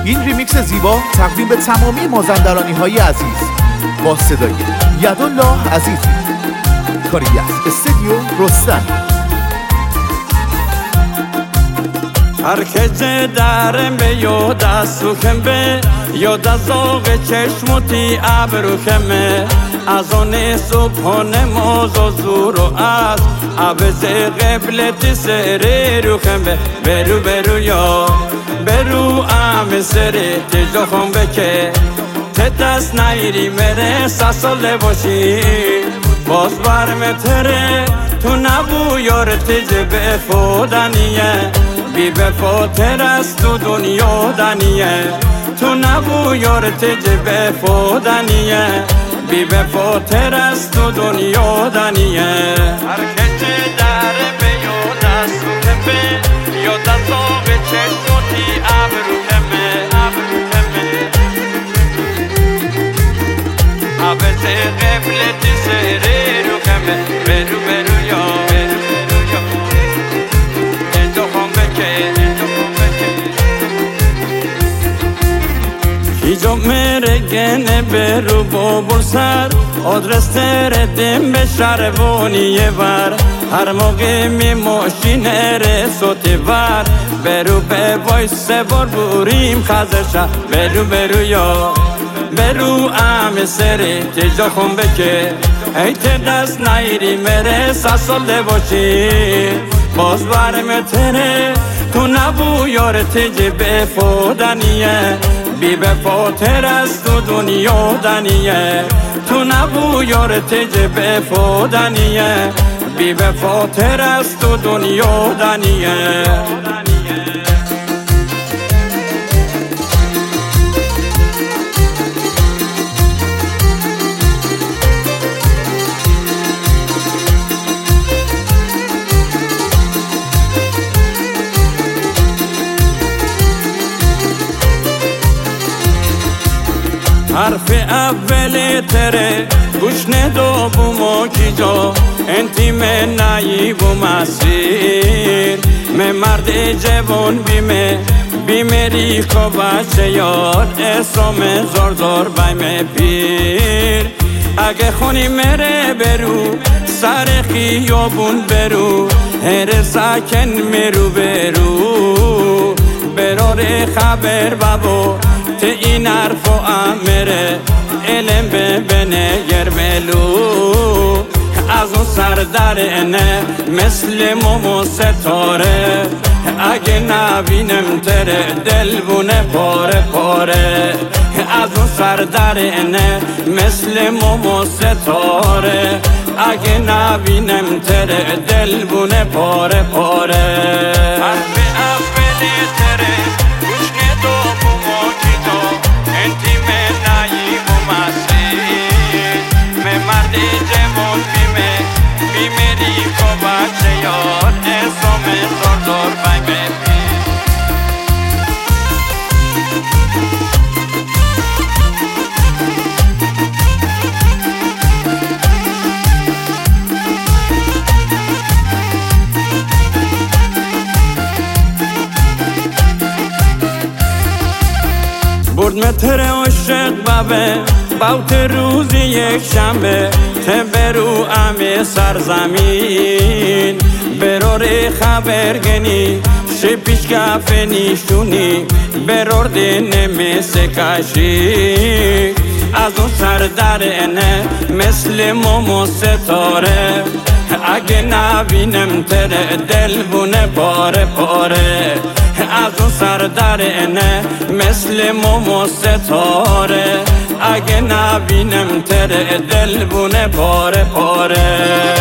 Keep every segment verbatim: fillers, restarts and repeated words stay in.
این ریمیکس زیبا تقدیم به تمامی مازندرانی های عزیز با صدای یدالله عزیزی، کاری از استودیو رستم. هر که درم به یاد از سوخم به یاد از آغ چشموتی ابروخمه از آن صبحانه ماز و زور و از عوض قبلت سره روخم به برو برو یا برو ام سره تجا خون بکه ت دست نیری مره ساساله باشی باز برم تره تو نبو یار تجه به فودنیه بی وفاتر است تو دنیا دنیه تو نبو یار تجه به فودنیه بی وفاتر است تو دنیا دنیه. هر که داره به یاد از سوخمه یاد از آغ چشموتی ابروخمه ابروخمه عوض قبلتی سره روخمه برو برو یا برو برو یا اینجا خون بکه اینجا خون بکه هیجا مره گنه برو بابر سر آدرس تردیم به شروانیه ور هر موقع می ماشینه رسوتی ور برو به وایس بار بوریم خزشه برو برو یا برو ام سره تجا خون بکه ای ته دست نیری مره ساساله باشی باز برم تره تو نبو یار تجه به فودنیه بی وفاتر است تو دنیا دنیه تو نبو یار تجه به فودنیه بی وفاتر است تو دنیا دنیه. حرف اول تره گوش ندو بومو کی جا انتی من نایی بو مسیر من مرد جوان بیمه بیمری کو بچه یار اسم زار زار بایم پیر اگه خونی مره برو سر خیابون برو هر ساکن مرو برو براره خبر بابو ت این حرف و امره علم ببنه گرملو از اون سردرنه مثل مومو ستاره اگه نبینم تره دل بونه پاره پاره از اون سردرنه مثل مومو ستاره اگه نبینم تره دل بونه پاره پاره. حرف اولی تره گوش ندو بومو کی دو انتی من نایی بومسیر من مرد جوان بیمه بیمری کو بچه یار اسم زار زار بایم برد متر عشق بابه باوت روزی یک شنبه ته برو امی سرزمین براره خبرگنی شه پیش کفه نیشونی برارده نمیسه کشی از اون سردرنه مثل مومو ستاره اگه نبینم تره دل بونه پاره پاره از اون سردرنه مثل مومو ستاره اگه نبینم تره دل بونه پاره پاره.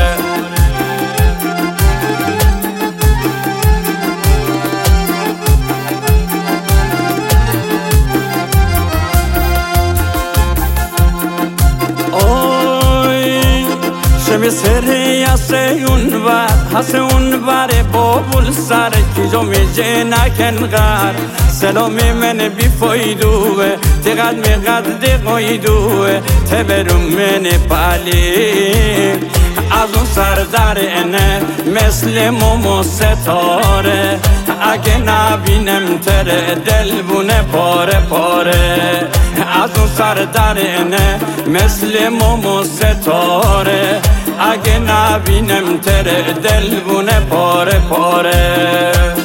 شب سری یاسه اونور هست اونور بابول سر کجا میجه نکن غر سلامی من بی فایدوه تقد میقد دقایدوه تبرم من پالی از اون سر در اینه مثل موم و ستاره اگه نبینم تره دل بونه پاره پاره از اون سر در اینه مثل موم و ستاره اگه نبینم تره دل بونه پاره پاره